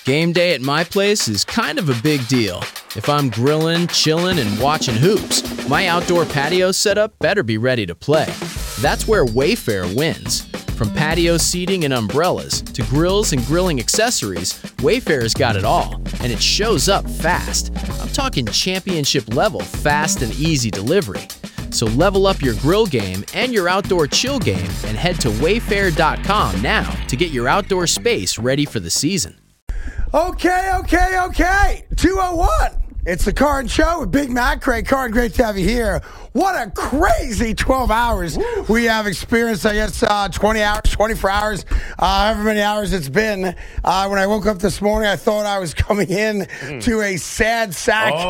Game day at my place is kind of a big deal. If I'm grilling, chilling, and watching hoops, my outdoor patio setup better be ready to play. That's where Wayfair wins. From patio seating and umbrellas to grills and grilling accessories, Wayfair's got it all, and it shows up fast. I'm talking championship level fast and easy delivery. So level up your grill game and your outdoor chill game and head to wayfair.com now to get your outdoor space ready for the season. Okay. 201. It's the Carton Show with Big Mac. Craig Carton, great to have you here. What a crazy 12 hours we have experienced. I guess 20 hours, 24 hours, however many hours it's been. When I woke up this morning, I thought I was coming in to a sad sack of...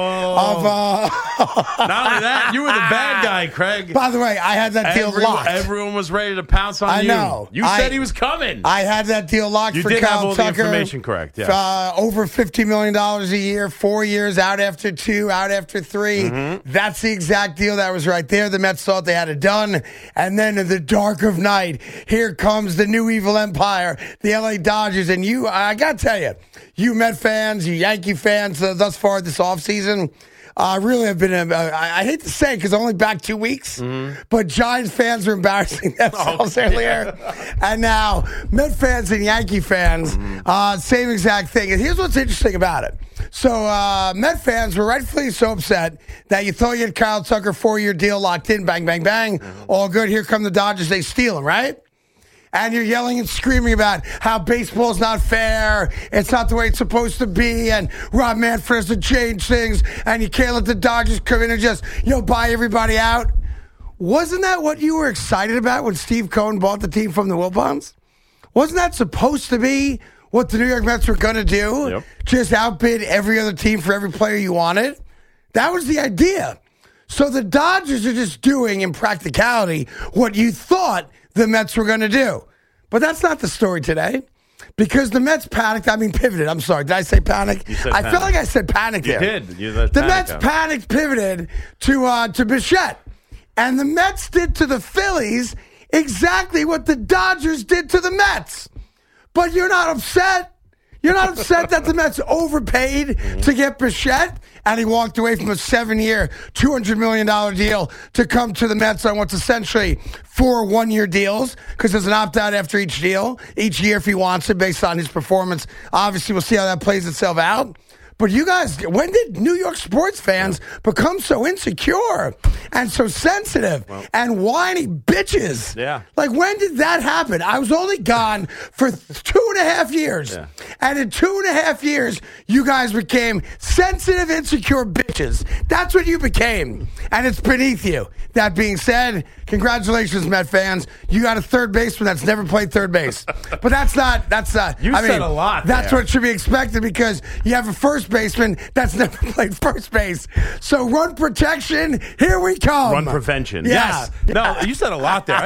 Not only that, you were the bad guy, Craig. By the way, I had that deal locked. Everyone was ready to pounce on you. I know. You said he was coming. I had that deal locked for Kyle Tucker. You did have all the information correct, yeah. Over $50 million a year, 4 years, out after 2, out after 3. Mm-hmm. That's the exact deal that was right there. The Mets thought they had it done. And then in the dark of night, here comes the new evil empire, the LA Dodgers. And I got to tell you, you Met fans, you Yankee fans thus far this offseason, really have been, I hate to say it because I'm only back 2 weeks, but Giants fans are embarrassing themselves earlier. And now, Met fans and Yankee fans, same exact thing. And here's what's interesting about it. So, Met fans were rightfully so upset that you thought you had Kyle Tucker 4-year deal locked in, bang, bang, bang, all good. Here come the Dodgers, they steal him, right? And you're yelling and screaming about how baseball's not fair, it's not the way it's supposed to be, and Rob Manfred has to change things, and you can't let the Dodgers come in and just, buy everybody out. Wasn't that what you were excited about when Steve Cohen bought the team from the Wilpons? Wasn't that supposed to be what the New York Mets were going to do? Yep. Just outbid every other team for every player you wanted? That was the idea. So the Dodgers are just doing, in practicality, what you thought the Mets were going to do. But that's not the story today. Because the Mets pivoted. I'm sorry. Did I say panic? I feel like I said panic there. You did. The Mets pivoted to Bichette. And the Mets did to the Phillies exactly what the Dodgers did to the Mets. But you're not upset. You're not upset that the Mets overpaid to get Bichette and he walked away from a 7-year, $200 million deal to come to the Mets on what's essentially 4 one-year deals because there's an opt-out after each deal, each year if he wants it based on his performance. Obviously, we'll see how that plays itself out. But you guys, when did New York sports fans become so insecure and so sensitive and whiny bitches? Yeah. Like, when did that happen? I was only gone for 2.5 years. Yeah. And in 2.5 years, you guys became sensitive, insecure bitches. That's what you became. And it's beneath you. That being said, congratulations, Met fans. You got a third baseman that's never played third base. But that's not. You said a lot. That's what should be expected because you have a first baseman that's never played first base. So run protection, here we come. Run prevention. Yeah. Yes. No, you said a lot there.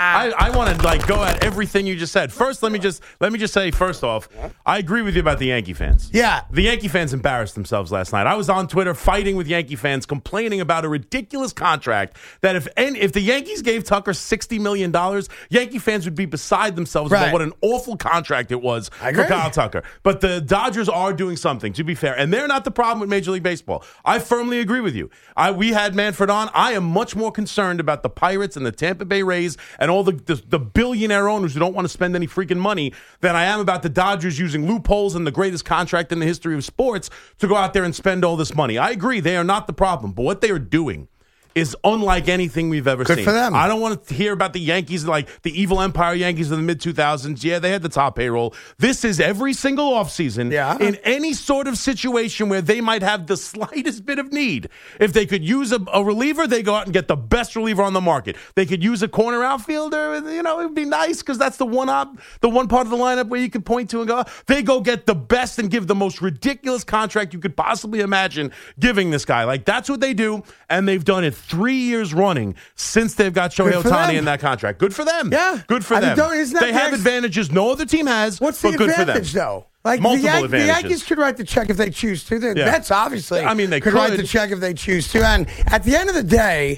I want to go at everything you just said. First, let me just say first off, I agree with you about the Yankee fans. Yeah. The Yankee fans embarrassed themselves last night. I was on Twitter fighting with Yankee fans, complaining about a ridiculous contract that if the Yankees gave Tucker $60 million, Yankee fans would be beside themselves about what an awful contract it was for Kyle Tucker. But the Dodgers are doing something, to be fair. And they're not the problem with Major League Baseball. I firmly agree with you. We had Manfred on. I am much more concerned about the Pirates and the Tampa Bay Rays and all the billionaire owners who don't want to spend any freaking money than I am about the Dodgers using loopholes and the greatest contract in the history of sports to go out there and spend all this money. I agree. They are not the problem. But what they are doing is unlike anything we've ever seen. Good for them. I don't want to hear about the Yankees, like the evil empire Yankees of the mid-2000s. Yeah, they had the top payroll. This is every single offseason in any sort of situation where they might have the slightest bit of need. If they could use a reliever, they go out and get the best reliever on the market. They could use a corner outfielder. It would be nice because that's the one part of the lineup where you could point to and go, they go get the best and give the most ridiculous contract you could possibly imagine giving this guy. Like, that's what they do, and they've done it 3 years running since they've got Shohei Ohtani in that contract. Good for them. Yeah. Good for them. They have advantages no other team has, What's the good advantage, for them. though? Like multiple advantages. The Yankees could write the check if they choose to. The Mets, obviously, they could write the check if they choose to. And at the end of the day,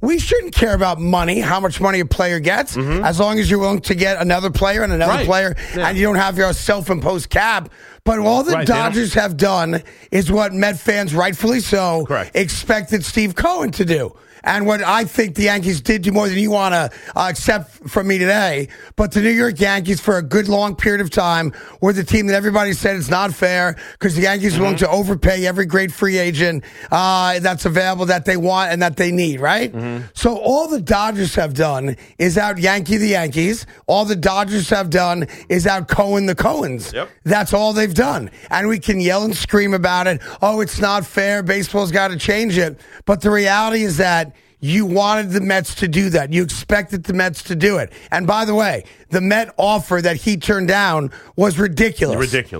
we shouldn't care about money, how much money a player gets, as long as you're willing to get another player and another player, and you don't have your self-imposed cap. But all the Dodgers have done is what Met fans, rightfully so, expected Steve Cohen to do. And what I think the Yankees did do more than you want to accept from me today. But the New York Yankees, for a good long period of time, were the team that everybody said it's not fair because the Yankees are willing to overpay every great free agent that's available that they want and that they need, right? So all the Dodgers have done is out Yankee the Yankees. All the Dodgers have done is out Cohen the Cohens. That's all they've done. And we can yell and scream about it. Oh, it's not fair. Baseball's got to change it. But the reality is that you wanted the Mets to do that. You expected the Mets to do it. And by the way, the Met offer that he turned down was ridiculous.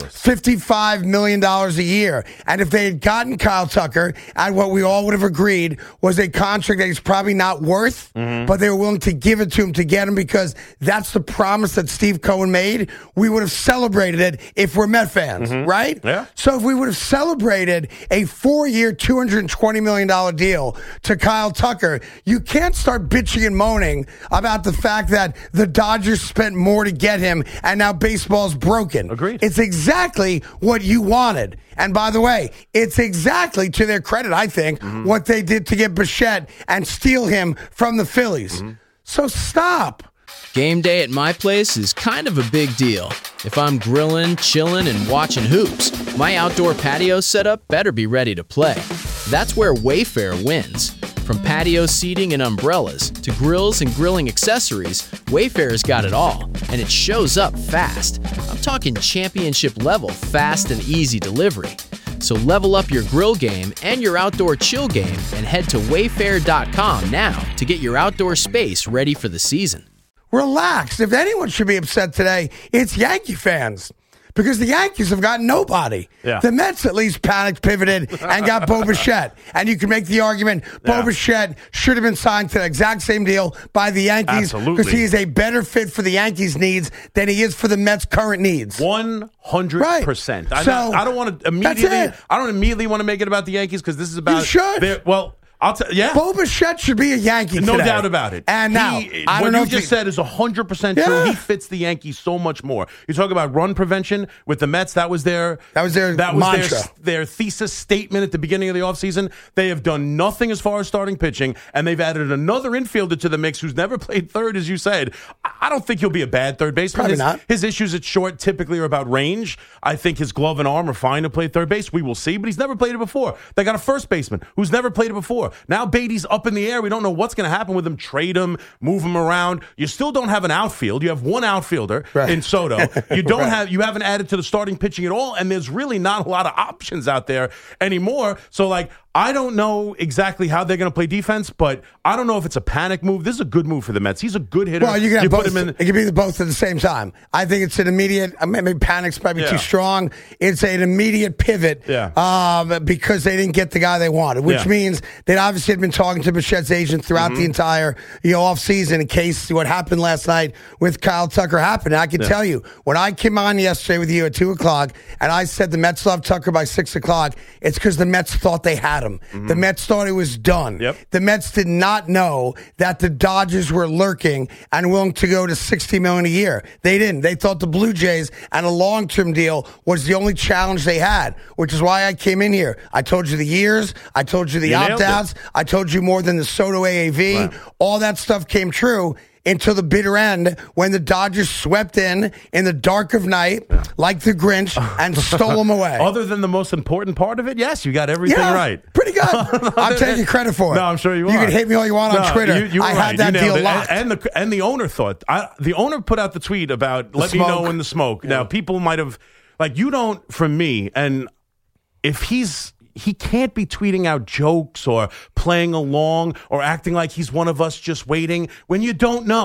$55 million a year. And if they had gotten Kyle Tucker at what we all would have agreed was a contract that he's probably not worth, but they were willing to give it to him to get him because that's the promise that Steve Cohen made, we would have celebrated it if we're Met fans, right? Yeah. So if we would have celebrated a 4-year, $220 million deal to Kyle Tucker, you can't start bitching and moaning about the fact that the Dodgers spent more to get him and now baseball's broken. Agreed. It's exactly what you wanted. And by the way, it's exactly, to their credit, I think, what they did to get Bichette and steal him from the Phillies. So stop. Game day at my place is kind of a big deal. If I'm grilling, chilling, and watching hoops, my outdoor patio setup better be ready to play. That's where Wayfair wins. From patio seating and umbrellas to grills and grilling accessories, Wayfair's got it all, and it shows up fast. I'm talking championship level fast and easy delivery. So level up your grill game and your outdoor chill game and head to wayfair.com now to get your outdoor space ready for the season. Relax. If anyone should be upset today, it's Yankee fans. Because the Yankees have got nobody. The Mets at least panicked, pivoted, and got Bo Bichette. And you can make the argument Bo Bichette should have been signed to the exact same deal by the Yankees because he is a better fit for the Yankees' needs than he is for the Mets' current needs. 100%. I don't want to immediately want to make it about the Yankees because this is about. You should. I'll tell you. Bo Bichette should be a Yankee today. No doubt about it. And now, what you just said is 100% true. He fits the Yankees so much more. You talk about run prevention with the Mets. That was their mantra. Their thesis statement at the beginning of the offseason. They have done nothing as far as starting pitching, and they've added another infielder to the mix who's never played third, as you said. I don't think he'll be a bad third baseman. Probably not. His issues at short typically are about range. I think his glove and arm are fine to play third base. We will see, but he's never played it before. They got a first baseman who's never played it before. Now Beatty's up in the air. We don't know what's going to happen with him. Trade him, move him around. You still don't have an outfield. You have one outfielder in Soto. You don't you haven't added to the starting pitching at all, and there's really not a lot of options out there anymore. So, I don't know exactly how they're going to play defense, but I don't know if it's a panic move. This is a good move for the Mets. He's a good hitter. Well, you can have both. It can be both at the same time. I think it's an immediate, maybe panic's probably too strong. It's an immediate pivot because they didn't get the guy they wanted, which means they obviously had been talking to Bichette's agent throughout the entire offseason in case what happened last night with Kyle Tucker happened. And I can tell you, when I came on yesterday with you at 2 o'clock and I said the Mets love Tucker by 6 o'clock, it's because the Mets thought they had him. The Mets thought it was done. The Mets did not know that the Dodgers were lurking and willing to go to $60 million a year. They didn't. They thought the Blue Jays and a long-term deal was the only challenge they had, which is why I came in here. I told you the years. I told you the opt-outs. I told you more than the Soto AAV. Wow. All that stuff came true until the bitter end when the Dodgers swept in the dark of night like the Grinch and stole them away. Other than the most important part of it, yes, you got everything right. Pretty good. I'm taking credit for it. No, I'm sure you are. You can hate me all you want on Twitter. You I had that deal locked. And the owner thought. The owner put out the tweet about let me know when the smoke. Now, people might have, you don't, from me, and if he can't be tweeting out jokes or playing along or acting like he's one of us just waiting when you don't know.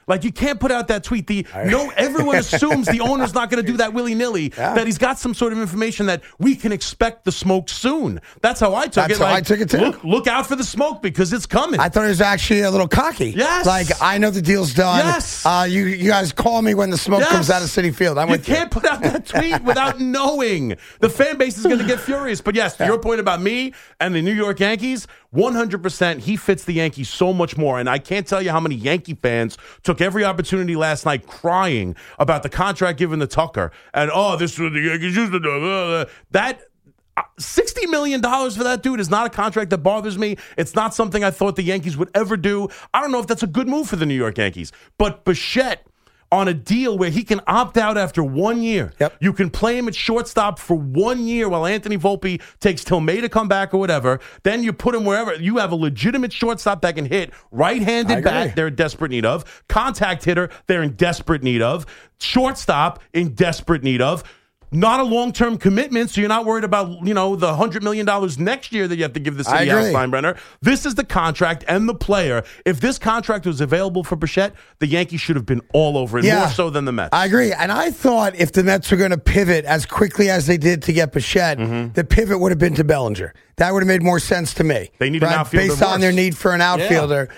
Like, you can't put out that tweet. Everyone assumes the owner's not going to do that willy-nilly, that he's got some sort of information that we can expect the smoke soon. That's how I took it. That's how I took it, too. Look out for the smoke because it's coming. I thought it was actually a little cocky. Yes. Like, I know the deal's done. Yes. You guys call me when the smoke comes out of Citi Field. You can't put out that tweet without knowing. The fan base is going to get furious. But yes, to your point about me and the New York Yankees, 100% he fits the Yankees so much more. And I can't tell you how many Yankee fans took every opportunity last night crying about the contract given to Tucker. And, this was the Yankees used to do. That $60 million for that dude is not a contract that bothers me. It's not something I thought the Yankees would ever do. I don't know if that's a good move for the New York Yankees. But Bichette, on a deal where he can opt out after 1 year. Yep. You can play him at shortstop for 1 year while Anthony Volpe takes till May to come back or whatever. Then you put him wherever. You have a legitimate shortstop that can hit. Right-handed bat, they're in desperate need of. Contact hitter, they're in desperate need of. Shortstop, in desperate need of. Not a long-term commitment, so you're not worried about, the $100 million next year that you have to give the city out, Steinbrenner. This is the contract and the player. If this contract was available for Bichette, the Yankees should have been all over it, more so than the Mets. I agree. And I thought if the Mets were going to pivot as quickly as they did to get Bichette, the pivot would have been to Bellinger. That would have made more sense to me. They need an outfielder based on their need for an outfielder.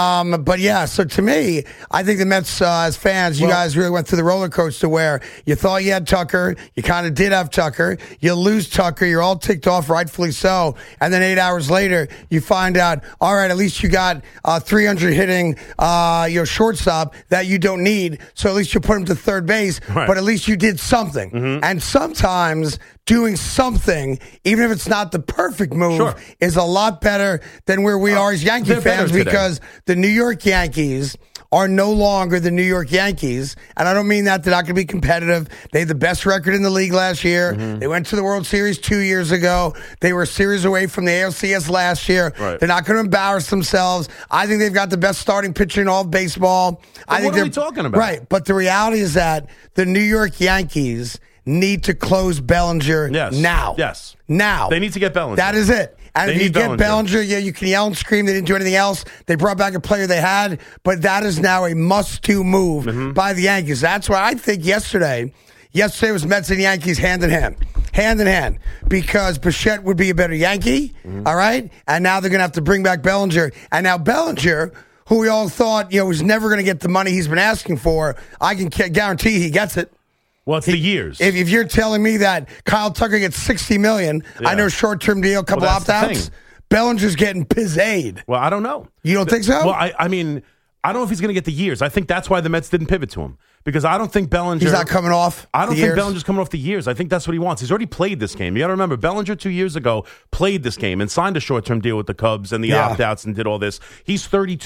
So to me, I think the Mets, as fans, you guys really went through the roller coaster where you thought you had Tucker, you kind of did have Tucker, you lose Tucker, you're all ticked off, rightfully so, and then 8 hours later, you find out, all right, at least you got 300 hitting your shortstop that you don't need, so at least you put him to third base, but at least you did something. And sometimes doing something, even if it's not the perfect move, is a lot better than where we are as Yankee fans, because the New York Yankees are no longer the New York Yankees. And I don't mean that they're not going to be competitive. They had the best record in the league last year. They went to the World Series 2 years ago. They were a series away from the ALCS last year. They're not going to embarrass themselves. I think they've got the best starting pitcher in all of baseball. What are we talking about? Right. But the reality is that the New York Yankees need to close Bellinger now. Yes. Now. They need to get Bellinger. That is it. And if you get Bellinger, you can yell and scream. They didn't do anything else. They brought back a player they had, but that is now a must-do move by the Yankees. That's why I think yesterday was Mets and Yankees hand in hand, because Bichette would be a better Yankee, all right? And now they're going to have to bring back Bellinger. And now Bellinger, who we all thought was never going to get the money he's been asking for, I can guarantee he gets it. Well, it's the years. If you're telling me that Kyle Tucker gets $60 million, I know short-term deal, couple opt-outs, Bellinger's getting pizzade. Well, I don't know. You don't think so? Well, I mean, I don't know if he's going to get the years. I think that's why the Mets didn't pivot to him. Because I don't think Bellinger... He's not coming off I don't the think years. Bellinger's coming off the years. I think that's what he wants. He's already played this game. You got to remember, Bellinger 2 years ago played this game and signed a short-term deal with the Cubs and the opt-outs and did all this. He's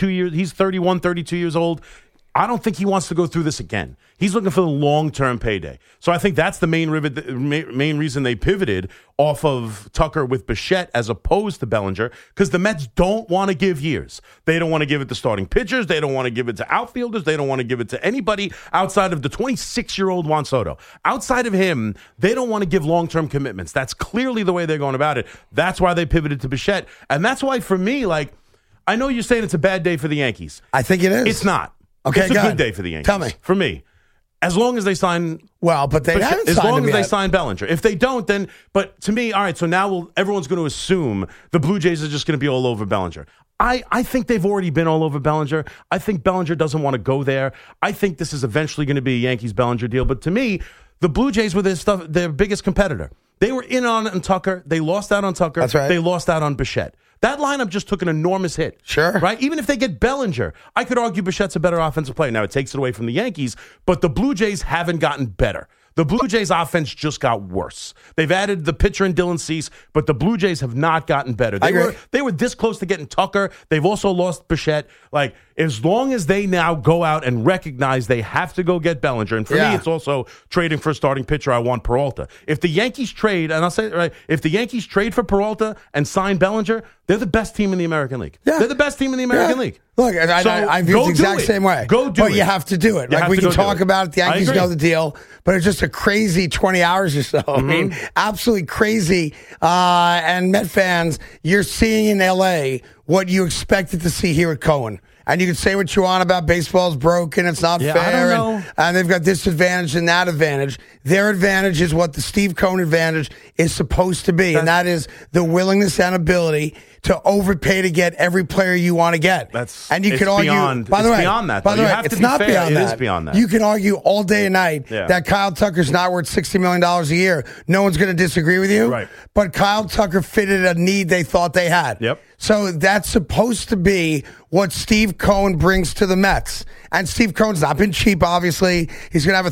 31, 32 years old. I don't think he wants to go through this again. He's looking for the long-term payday. So I think that's the main reason they pivoted off of Tucker with Bichette as opposed to Bellinger, because the Mets don't want to give years. They don't want to give it to starting pitchers. They don't want to give it to outfielders. They don't want to give it to anybody outside of the 26-year-old Juan Soto. Outside of him, they don't want to give long-term commitments. That's clearly the way they're going about it. That's why they pivoted to Bichette. And that's why, for me, I know you're saying it's a bad day for the Yankees. I think it is. It's not. Okay, it's a good day for the Yankees. Tell me. For me. As long as they sign... Well, but they haven't as signed long him as yet. they sign Bellinger. If they don't, then... But to me, all right, so now everyone's going to assume the Blue Jays are just going to be all over Bellinger. I think they've already been all over Bellinger. I think Bellinger doesn't want to go there. I think this is eventually going to be a Yankees-Bellinger deal. But to me, the Blue Jays were their biggest competitor. They were in on Tucker. They lost out on Tucker. That's right. They lost out on Bichette. That lineup just took an enormous hit. Sure. Right? Even if they get Bellinger, I could argue Bichette's a better offensive player. Now, it takes it away from the Yankees, but the Blue Jays haven't gotten better. The Blue Jays' offense just got worse. They've added the pitcher in Dylan Cease, but the Blue Jays have not gotten better. They were this close to getting Tucker. They've also lost Bichette. As long as they now go out and recognize they have to go get Bellinger, and for me, it's also trading for a starting pitcher. I want Peralta. If the Yankees trade, and I'll say it right, if the Yankees trade for Peralta and sign Bellinger, they're the best team in the American League. Yeah. They're the best team in the American League. Look, I view it the exact same way. Go do it. But you have to do it. We can talk about it. The Yankees know the deal, but it's just a crazy 20 hours or so. I mean, absolutely crazy. And Met fans, you're seeing in L.A. what you expected to see here at Cohen. And you can say what you want about baseball's broken, it's not fair, I don't know. and they've got this advantage and that advantage. Their advantage is what the Steve Cohen advantage is supposed to be, and that is the willingness and ability to overpay to get every player you want to get. And you can argue, beyond that. By the way, it's not beyond that. It is beyond that. You can argue all day and night that Kyle Tucker's not worth $60 million a year. No one's going to disagree with you. Right. But Kyle Tucker fitted a need they thought they had. Yep. So that's supposed to be what Steve Cohen brings to the Mets. And Steve Cohen's not been cheap, obviously. He's going to have a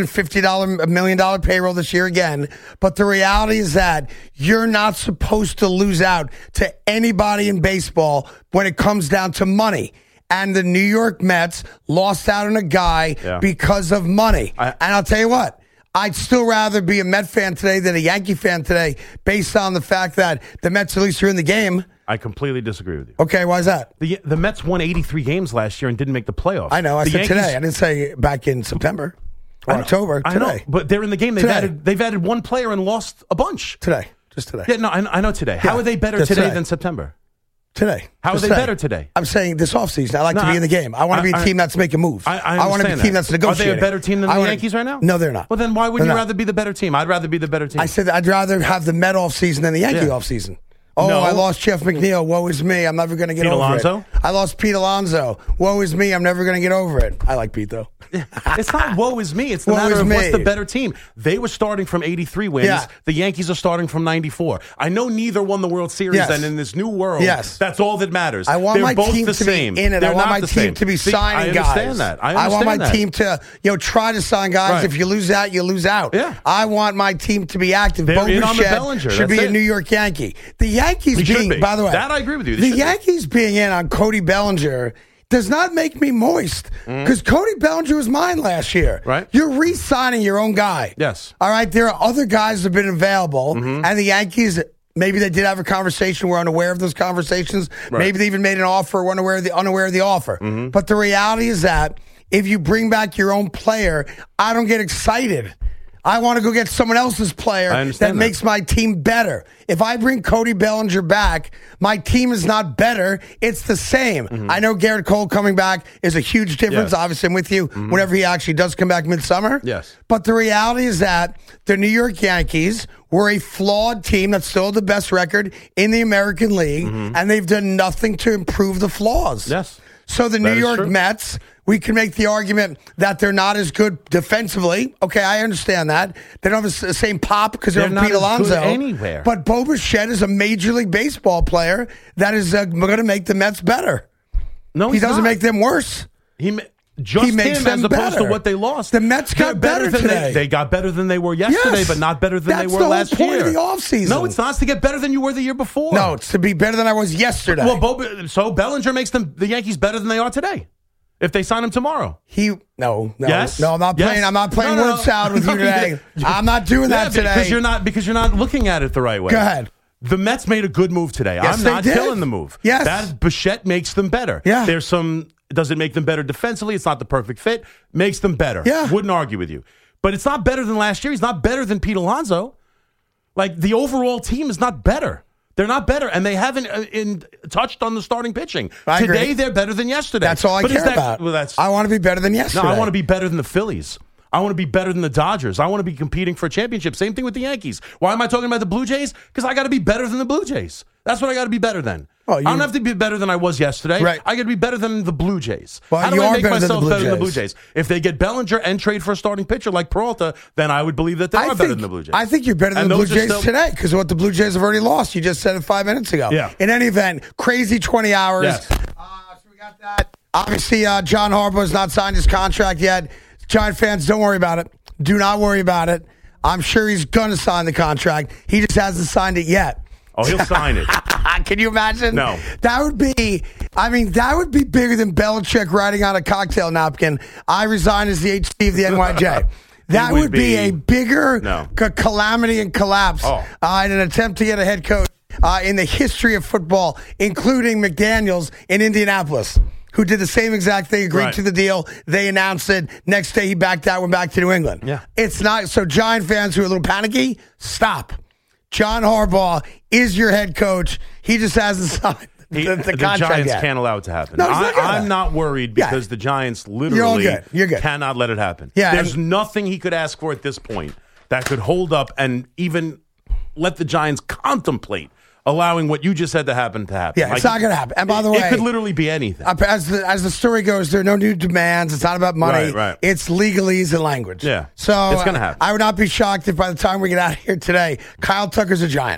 $350 million payroll this year again. But the reality is that you're not supposed to lose out to anybody in baseball when it comes down to money. And the New York Mets lost out on a guy because of money. And I'll tell you what. I'd still rather be a Met fan today than a Yankee fan today based on the fact that the Mets at least are in the game. I completely disagree with you. Okay, why is that? The Mets won 83 games last year and didn't make the playoffs. I know. I said today. I didn't say back in September or October. Today. I know, but they're in the game. They've added one player and lost a bunch. Today. Just today. Yeah, no, I know today. How are they better today than September? Today. How are they better today? I'm saying this offseason. I like to be in the game. I want to be a team that's making moves. I want to be a team that's negotiating. Are they a better team than the Yankees right now? No, they're not. Well, then why wouldn't you rather be the better team? I'd rather be the better team. I said I'd rather have the Met offseason than the Yankee offseason. Oh, no. I lost Jeff McNeil. Woe is me. I'm never going to get over it. I lost Pete Alonso. Woe is me. I'm never going to get over it. I like Pete, though. It's not woe is me. It's the matter of what's the better team. They were starting from 83 wins. Yeah. The Yankees are starting from 94. I know neither won the World Series, and in this new world, that's all that matters. I want my team to be in it. I want my team to be signing guys. I understand that. I want my team to try to sign guys. Right. If you lose out, you lose out. Yeah. I want my team to be active. Bo Bichette should be a New York Yankee. The Yankees being, by the way, that I agree with you. The Yankees being in on Cody Bellinger does not make me moist because Cody Bellinger was mine last year. Right. You're re-signing your own guy. Yes. All right. There are other guys that have been available, and the Yankees, maybe they did have a conversation. We're unaware of those conversations. Right. Maybe they even made an offer. We're unaware of the offer. But the reality is that if you bring back your own player, I don't get excited. I want to go get someone else's player that makes my team better. If I bring Cody Bellinger back, my team is not better. It's the same. I know Garrett Cole coming back is a huge difference. Yes. Obviously, I'm with you whenever he actually does come back midsummer. Yes. But the reality is that the New York Yankees were a flawed team that's still the best record in the American League, and they've done nothing to improve the flaws. Yes. So the New York Mets, we can make the argument that they're not as good defensively. Okay, I understand that. They don't have the same pop because they're not Pete Alonso. Anywhere. But Bo Bichette is a Major League Baseball player that is going to make the Mets better. No, he doesn't make them worse. He makes them as opposed to what they lost. The Mets got better today. They got better than they were yesterday, but not better than they were last year. That's the whole point of the offseason. No, it's not. It's to get better than you were the year before. No, it's to be better than I was yesterday. Well, so Bellinger makes the Yankees better than they are today. If they sign him tomorrow, no, yes, no, I'm not playing. Yes. I'm not playing word salad with you today. I'm not doing that today because you're not looking at it the right way. Go ahead. The Mets made a good move today. Yes, I'm not killing the move. Yes, that Bichette makes them better. Yeah, there's some. Does it make them better defensively? It's not the perfect fit. Makes them better. Yeah, wouldn't argue with you. But it's not better than last year. He's not better than Pete Alonso. Like the overall team is not better. They're not better, and they haven't touched on the starting pitching. Today, they're better than yesterday. That's all I care about. Well, I want to be better than yesterday. No, I want to be better than the Phillies. I want to be better than the Dodgers. I want to be competing for a championship. Same thing with the Yankees. Why am I talking about the Blue Jays? Because I got to be better than the Blue Jays. That's what I got to be better than. I don't have to be better than I was yesterday. Right. I got to be better than the Blue Jays. Well, how do I make myself better than the Blue Jays? If they get Bellinger and trade for a starting pitcher like Peralta, then I would believe that they are better than the Blue Jays. I think you're better than the Blue Jays today because of what the Blue Jays have already lost. You just said it 5 minutes ago. Yeah. In any event, crazy 20 hours. Yes. So we got that. Obviously, John Harbaugh has not signed his contract yet. Giant fans, don't worry about it. Do not worry about it. I'm sure he's going to sign the contract. He just hasn't signed it yet. Oh, he'll sign it. Can you imagine? No. That would be bigger than Belichick writing on a cocktail napkin, I resign as the HC of the NYJ. That would be a bigger calamity and collapse in an attempt to get a head coach in the history of football, including McDaniels in Indianapolis, who did the same exact thing, agreed to the deal. They announced it. Next day, he backed out, went back to New England. Yeah. It's not. So Giant fans who are a little panicky, stop. John Harbaugh is your head coach. He just hasn't signed the the contract Giants yet. can't allow it to happen. No, he's not gonna. I'm not worried because the Giants literally You're good. cannot let it happen. Yeah, There's nothing he could ask for at this point that could hold up and even let the Giants contemplate allowing what you just said to happen. Yeah, it's not going to happen. And by the way, it could literally be anything. As the story goes, there are no new demands. It's not about money. Right. It's legalese and language. Yeah. So it's going to happen. I would not be shocked if by the time we get out of here today, Kyle Tucker's a Giant.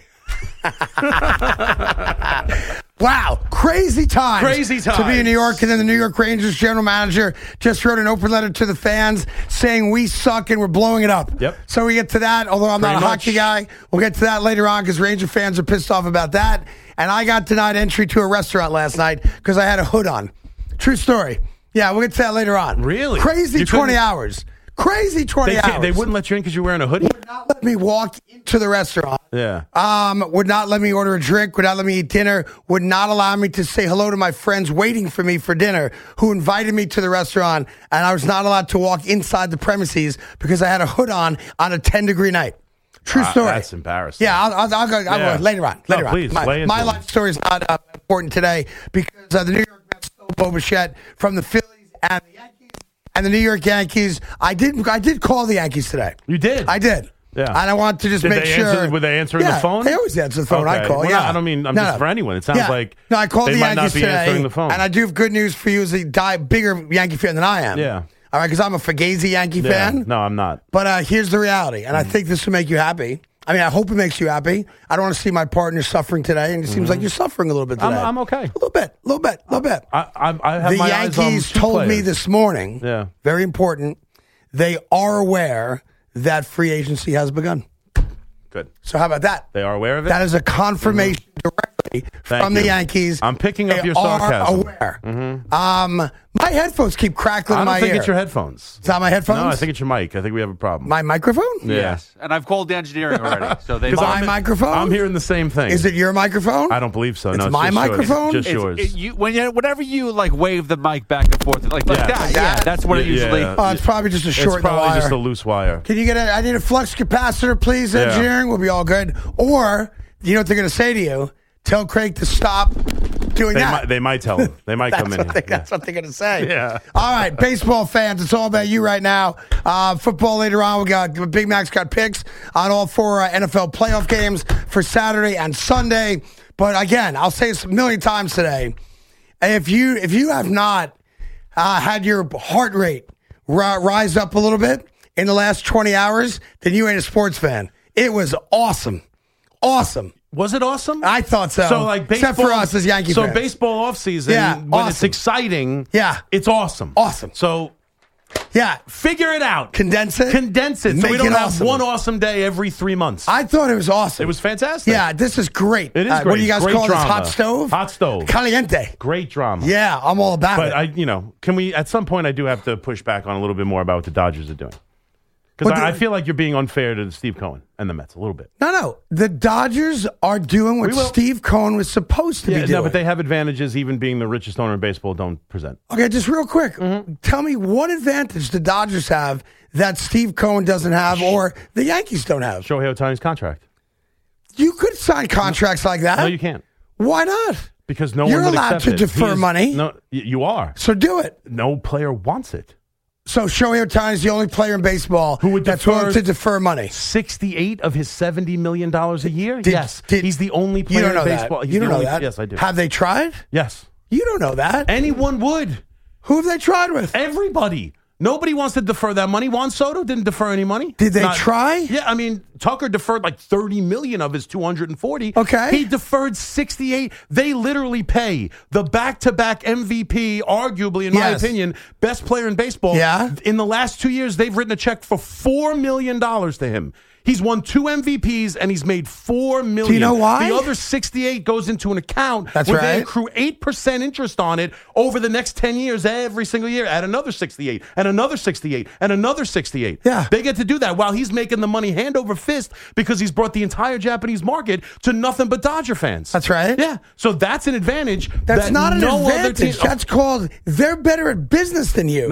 Wow, crazy time to be in New York. And then the New York Rangers general manager just wrote an open letter to the fans saying we suck and we're blowing it up. Yep. So we get to that, although I'm not a hockey guy. We'll get to that later on because Ranger fans are pissed off about that. And I got denied entry to a restaurant last night because I had a hood on. True story. Yeah, we'll get to that later on. Really? Crazy 20 hours. Crazy 20 hours. They wouldn't let you in because you're wearing a hoodie? Would not let me walk into the restaurant. Yeah. Would not let me order a drink, would not let me eat dinner, would not allow me to say hello to my friends waiting for me for dinner who invited me to the restaurant, and I was not allowed to walk inside the premises because I had a hood on a 10-degree night. True story. That's embarrassing. Yeah, I'll go later on. Please, my life story is not important today because the New York Mets stole Bo Bichette from the Phillies and the Yankees. And the New York Yankees, I did call the Yankees today. You did? I did. Yeah. And I want to just make sure. Were they answering the phone? They always answer the phone. Okay. I call. Well, yeah. I don't mean just for anyone. It sounds like I called they the might Yankees not be today, answering the phone. and I do have good news for you as a bigger Yankee fan than I am. Yeah. All right, because I'm a Fugazi Yankee fan. No, I'm not. But here's the reality, and I think this will make you happy. I mean, I hope it makes you happy. I don't want to see my partner suffering today, and it seems like you're suffering a little bit today. I'm okay. A little bit. I have the my eyes on Yankees two told me players. this morning, Yeah. very important, they are aware that free agency has begun. Good. So how about that? They are aware of it? That is a confirmation directly from the Yankees. I'm picking up They your sarcasm. are aware. My headphones keep crackling I in my don't think ear. it's your headphones. Is that my headphones? No, I think it's your mic. I think we have a problem. My microphone? Yeah. Yes, and I've called the engineering already. So they. My microphone? I'm hearing the same thing. Is it your microphone? I don't believe so. It's no, my just yours. microphone? Just yours. Whenever you like wave the mic back and forth like that, yeah, that's what it usually. Oh, it's probably just a short It's in the probably wire. just a loose wire. Can you get I need a flux capacitor, please, Yeah. engineering? We'll be all good. Or, you know what they're going to say to you? Tell Craig to stop doing that. They might tell him. They might come in. That's what they're going to say. Yeah. All right, baseball fans, it's all about you right now. Football later on. We got Big Mac's got picks on all 4 NFL playoff games for Saturday and Sunday. But again, I'll say this a million times today. If you have not had your heart rate rise up a little bit in the last 20 hours, then you ain't a sports fan. It was awesome. Awesome. Was it awesome? I thought so. So like baseball, except for us as Yankee fans. So baseball offseason, when it's exciting, it's awesome. Awesome. So figure it out. Condense it. So Make we don't it have awesome. one awesome day every 3 months. I thought it was awesome. It was fantastic. Yeah, this is great. It is great. What do you guys Great call drama. this? Hot stove? Hot stove. Caliente. Great drama. Yeah, I'm all about But it. can we at some point I do have to push back on a little bit more about what the Dodgers are doing. Because I feel like you're being unfair to Steve Cohen and the Mets a little bit. No. The Dodgers are doing what Steve Cohen was supposed to be doing. No, but they have advantages even being the richest owner in baseball don't present. Okay, just real quick. Tell me what advantage the Dodgers have that Steve Cohen doesn't have or the Yankees don't have. Shohei Ohtani's contract. You could sign contracts like that. No, you can't. Why not? Because no You're one would allowed accept to it. defer money. No, you are. So do it. No player wants it. So Shohei Ohtani is the only player in baseball that's willing to defer money. 68 of his $70 million a year? Yes. He's the only player You don't know in baseball. that. He's You don't the know only- that. Yes, I do. Have they tried? Yes. You don't know that. Anyone would. Who have they tried with? Everybody. Nobody wants to defer that money. Juan Soto didn't defer any money. Did they try? Yeah, I mean, Tucker deferred like $30 million of his $240. Okay. He deferred 68. They literally pay the back-to-back MVP, arguably, in my opinion, best player in baseball. Yeah. In the last 2 years, they've written a check for $4 million to him. He's won 2 MVPs and he's made $4 million. Do you know why? The other 68 goes into an account That's where right. they accrue 8% interest on it over the next 10 years, every single year. Add another 68 and another 68 and another 68. Yeah. They get to do that while he's making the money hand over fist because he's brought the entire Japanese market to nothing but Dodger fans. That's right. Yeah. So that's an advantage. That's that not an no other advantage. team- That's called they're better at business than you. No.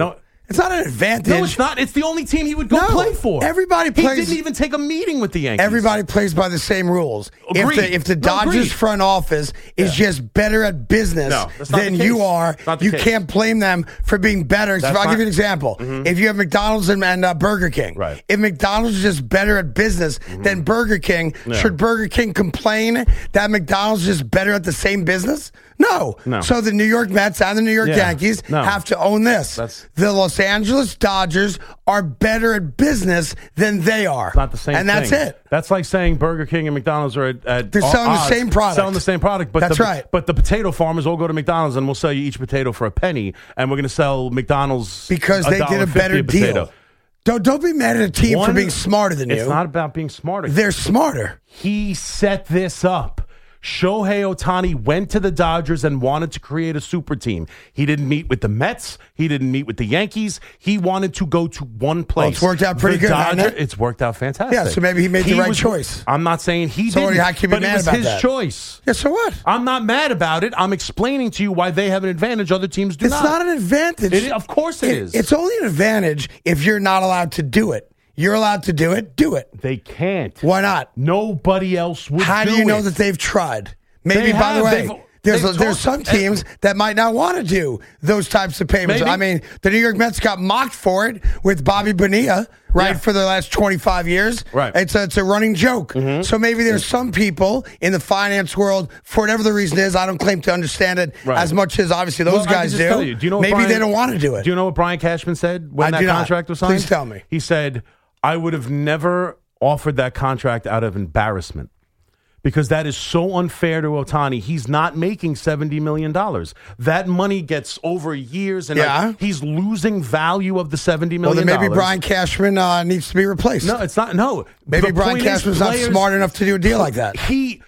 It's not an advantage. No, it's not. It's the only team he would go play for. Everybody plays. He didn't even take a meeting with the Yankees. Everybody plays by the same rules. Agreed. If the Dodgers front office is just better at business than you are, you can't blame them for being better. So I'll give you an example. If you have McDonald's and Burger King, if McDonald's is just better at business than Burger King, should Burger King complain that McDonald's is just better at the same business? No. So the New York Mets and the New York Yankees have to own this. The Los Angeles Dodgers are better at business than they are. It's not the same thing. And that's it. That's like saying Burger King and McDonald's are at they're selling the same product. Selling the same product. But that's right. But the potato farmers all go to McDonald's and we'll sell you each potato for a penny, and we're going to sell McDonald's because they did a better deal. Don't be mad at a team for being smarter than you. It's not about being smarter. They're smarter. He set this up. Shohei Ohtani went to the Dodgers and wanted to create a super team. He didn't meet with the Mets. He didn't meet with the Yankees. He wanted to go to one place. Well, it's worked out pretty good, hasn't it? It's worked out fantastic. Yeah, so maybe he made the right choice. I'm not saying he didn't, but it was his choice. Yeah, so what? I'm not mad about it. I'm explaining to you why they have an advantage other teams do not. It's not an advantage. Of course it is. It's only an advantage if you're not allowed to do it. You're allowed to do it. Do it. They can't. Why not? Nobody else would do it. How do you know that they've tried? Maybe, by the way, there's some teams that might not want to do those types of payments. Maybe. I mean, the New York Mets got mocked for it with Bobby Bonilla, for the last 25 years. Right. It's a running joke. So maybe there's some people in the finance world, for whatever the reason is, I don't claim to understand it as much as obviously those guys do. Tell you, do you know maybe they don't want to do it. Do you know what Brian Cashman said when that contract was signed? Please tell me. He said, I would have never offered that contract out of embarrassment. Because that is so unfair to Ohtani. He's not making $70 million. That money gets over years, and he's losing value of the $70 million. Well, then maybe Brian Cashman needs to be replaced. No, it's not. No. Maybe Brian Cashman's not smart enough to do a deal like that.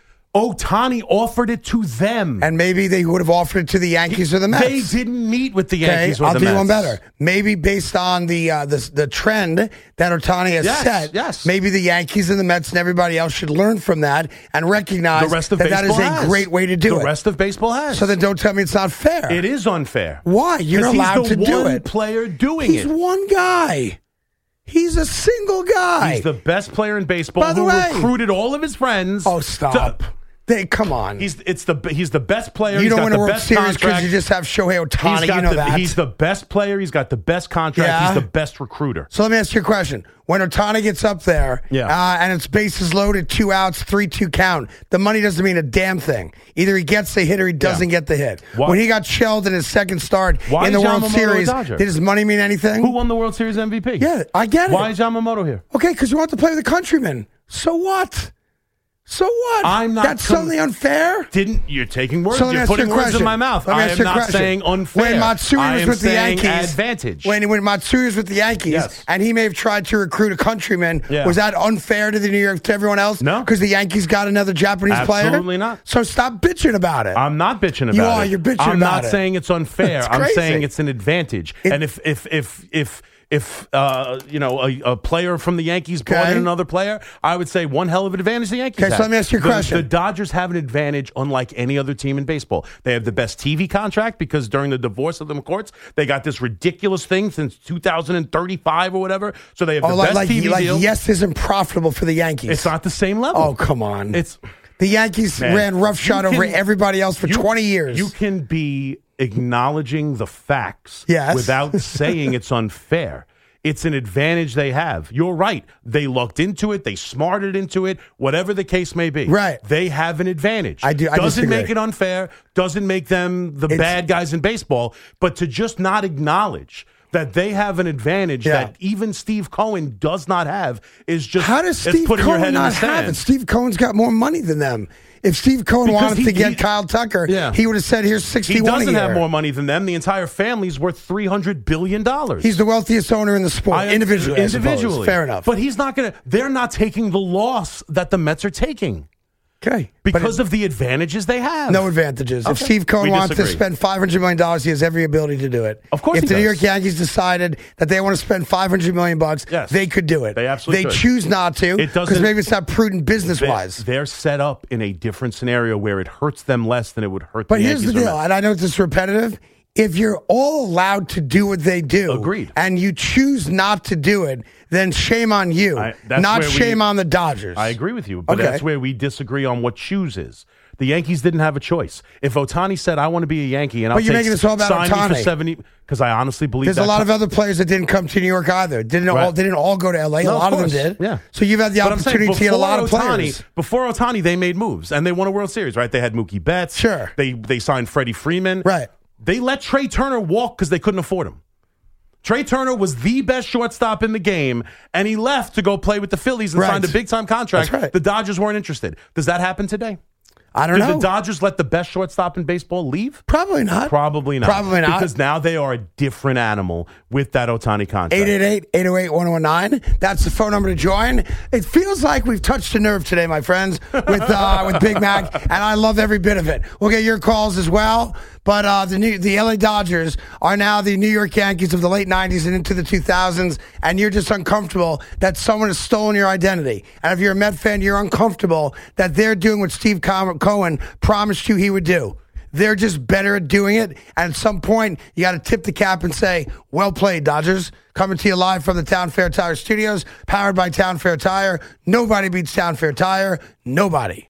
Ohtani offered it to them. And maybe they would have offered it to the Yankees or the Mets. They didn't meet with the Yankees or the Mets. I'll do one better. Maybe based on the trend that Ohtani has set, maybe the Yankees and the Mets and everybody else should learn from that and recognize that is a great way to do it. The rest of baseball has. So then don't tell me it's not fair. It is unfair. Why? You're allowed to do it. He's the one player doing it. He's one guy. He's a single guy. He's the best player in baseball who recruited all of his friends. Oh, stop. Come on. He's the best player. You don't win a World Series because you just have Shohei Ohtani. You know that. He's the best player. He's got the best contract. He's the best recruiter. So let me ask you a question. When Ohtani gets up there and it's bases loaded, 2 outs, 3-2 count, the money doesn't mean a damn thing. Either he gets the hit or he doesn't get the hit. When he got shelled in his second start in the World Series, did his money mean anything? Who won the World Series MVP? Yeah, I get it. Why is Yamamoto here? Okay, because you want to play with the countrymen. So what? So what? That's suddenly unfair? You're taking words. You're putting words in my mouth. I am not saying unfair. When Matsui was with the Yankees, advantage. When Matsui was with the Yankees, and he may have tried to recruit a countryman, was that unfair to to everyone else? No, because the Yankees got another Japanese player. Absolutely not. So stop bitching about it. I'm not bitching about it. You are. You're bitching about it. I'm not saying it's unfair. I'm saying it's an advantage. And if a player from the Yankees brought in another player, I would say one hell of an advantage the Yankees have. So let me ask you a question. The Dodgers have an advantage unlike any other team in baseball. They have the best TV contract because during the divorce of the McCourts, they got this ridiculous thing since 2035 or whatever. So they have the best TV deal. Yes isn't profitable for the Yankees. It's not the same level. Oh, come on. The Yankees ran roughshod over everybody else for 20 years. You can be acknowledging the facts without saying it's unfair. It's an advantage they have. You're right. They lucked into it. They smarted into it. Whatever the case may be. Right. They have an advantage. Doesn't make it unfair. Doesn't make them the bad guys in baseball. But to just not acknowledge that they have an advantage that even Steve Cohen does not have is just how does Steve Cohen not have it? Steve Cohen's got more money than them. If Steve Cohen wanted to get Kyle Tucker, he would have said, here's 61 a year. He doesn't have more money than them. The entire family's worth $300 billion. He's the wealthiest owner in the sport, individually. Fair enough. But he's not going to, they're not taking the loss that the Mets are taking. Okay. Because of the advantages they have. No advantages. Okay. If Steve Cohen wants to spend $500 million, he has every ability to do it. Of course If the New York Yankees decided that they want to spend $500 million, they could do it. They absolutely could. They choose not to because maybe it's not prudent business-wise. They're set up in a different scenario where it hurts them less than it would hurt the Yankees. But here's the deal, and I know this is repetitive. if you're all allowed to do what they do, agreed, and you choose not to do it, then shame on you, not shame on the Dodgers. I agree with you, but that's where we disagree on what choose is. The Yankees didn't have a choice. If Ohtani said, I want to be a Yankee, and I'll you're making this all about sign Ohtani me for 70, because I honestly believe there's a lot of other players that didn't come to New York either. They didn't all go to L.A. No, a lot of them did. Yeah. So you've had the opportunity to get a lot of players. Before Ohtani, they made moves, and they won a World Series, right? They had Mookie Betts. Sure. They signed Freddie Freeman. Right. They let Trey Turner walk because they couldn't afford him. Trey Turner was the best shortstop in the game, and he left to go play with the Phillies and signed a big-time contract. That's right. The Dodgers weren't interested. Does that happen today? I don't know. Did the Dodgers let the best shortstop in baseball leave? Probably not. Probably not. Because now they are a different animal with that Ohtani contract. 888-808-1019. That's the phone number to join. It feels like we've touched a nerve today, my friends, with Big Mac, and I love every bit of it. We'll get your calls as well. But the LA Dodgers are now the New York Yankees of the late 90s and into the 2000s, and you're just uncomfortable that someone has stolen your identity. And if you're a Met fan, you're uncomfortable that they're doing what Steve Cohen promised you he would do. They're just better at doing it. And at some point, you got to tip the cap and say, well played, Dodgers. Coming to you live from the Town Fair Tire Studios, powered by Town Fair Tire. Nobody beats Town Fair Tire. Nobody.